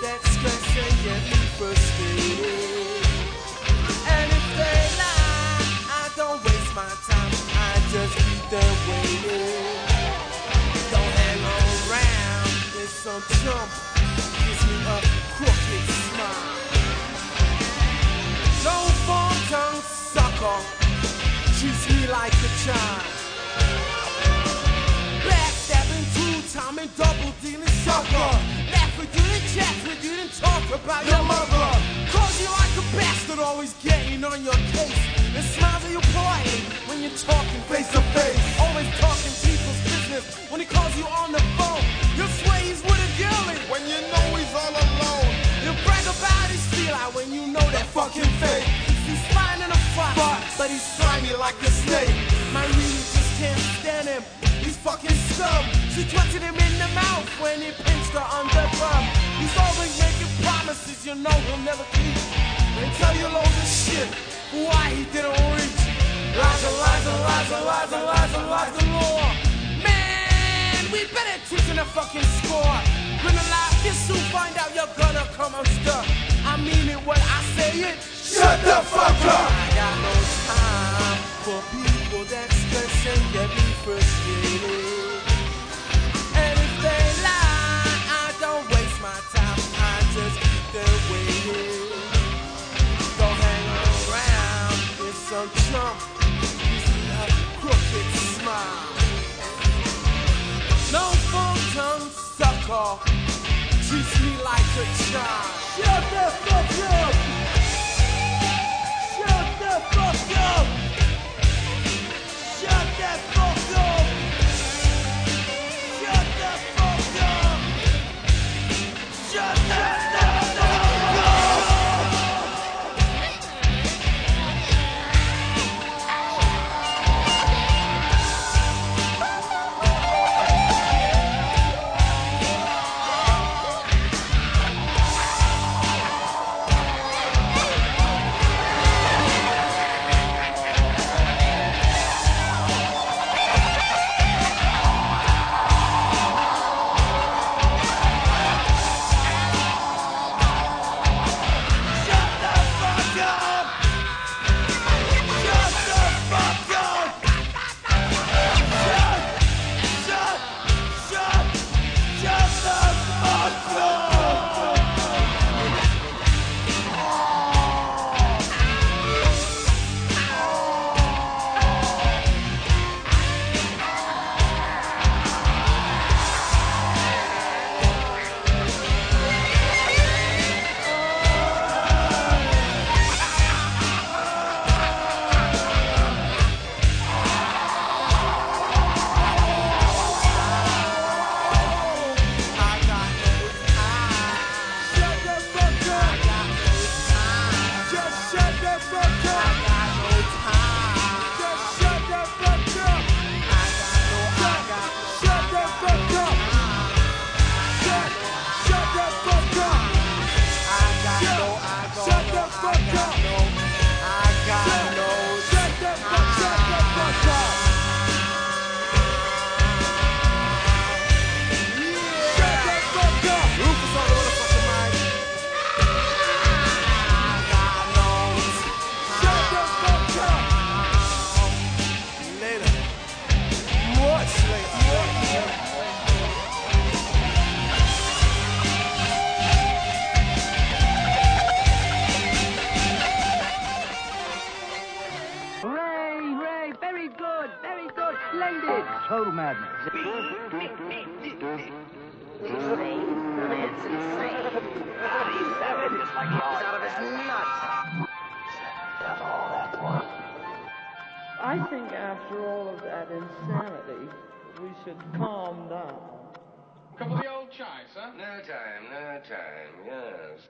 that stress and get me frustrated. And if they lie, I don't waste my time, I just keep them waiting. Don't hang around, there's some chump gives me a crooked smile. No form-tongue sucker treats me like a child. Backstabbing, two-timing, double-dealing sucker. Laugh with you, then chat with you, then talk about your mother. Calls you like a bastard, always getting on your case. And smiles at you politely when you're talking face-to-face. Always talking people's business when he calls you on the phone. You swear he's with a girlie when you know he's all alone. You brag about his feel out when you know that fucking fake. He's fine in a fight, but he's slimy like a snake. My really just can't stand him. He's fucking scum. She twisted him in the mouth when he pinched her under thumb. He's always making promises you know he'll never keep, and tell you loads of shit why he didn't reach. Lies and lies and lies and lies and lies and lies galore. Man, we better teach him the fucking score. Gonna lie, you soon find out you're gonna come unstuck. I mean it when I say it. Shut the fuck up! I got no time for people that stress and get me frustrated. And if they lie, I don't waste my time, I just keep them waiting. Don't hang around, there's some chump gives me a crooked smile. No full-tongue sucker treats me like a child. Shut the fuck up! Shut the fuck up! Shut the fuck up! Shut the fuck up! Shut the fuck up! Total madness. I think after all of that insanity, we should calm down. Cup of the old chai, sir? No time, yes.